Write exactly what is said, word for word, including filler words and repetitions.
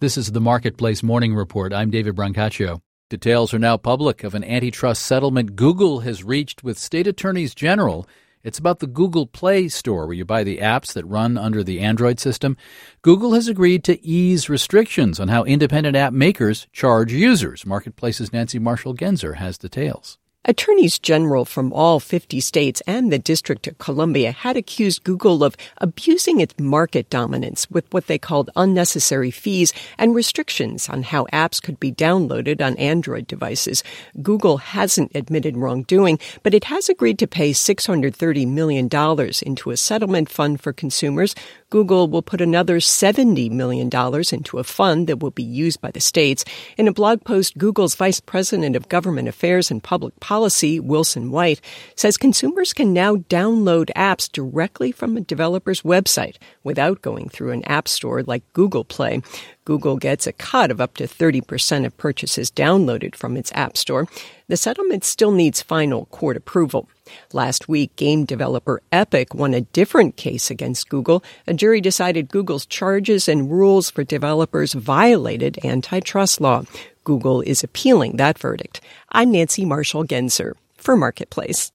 This is the Marketplace Morning Report. I'm David Brancaccio. Details are now public of an antitrust settlement Google has reached with state attorneys general. It's about the Google Play Store, where you buy the apps that run under the Android system. Google has agreed to ease restrictions on how independent app makers charge users. Marketplace's Nancy Marshall-Genzer has details. Attorneys general from all fifty states and the District of Columbia had accused Google of abusing its market dominance with what they called unnecessary fees and restrictions on how apps could be downloaded on Android devices. Google hasn't admitted wrongdoing, but it has agreed to pay six hundred thirty million dollars into a settlement fund for consumers. Google will put another seventy million dollars into a fund that will be used by the states. In a blog post, Google's Vice President of Government Affairs and Public Policy, Wilson White, says consumers can now download apps directly from a developer's website without going through an app store like Google Play. Google gets a cut of up to thirty percent of purchases downloaded from its app store. The settlement still needs final court approval. Last week, game developer Epic won a different case against Google. A jury decided Google's charges and rules for developers violated antitrust law. Google is appealing that verdict. I'm Nancy Marshall-Genzer for Marketplace.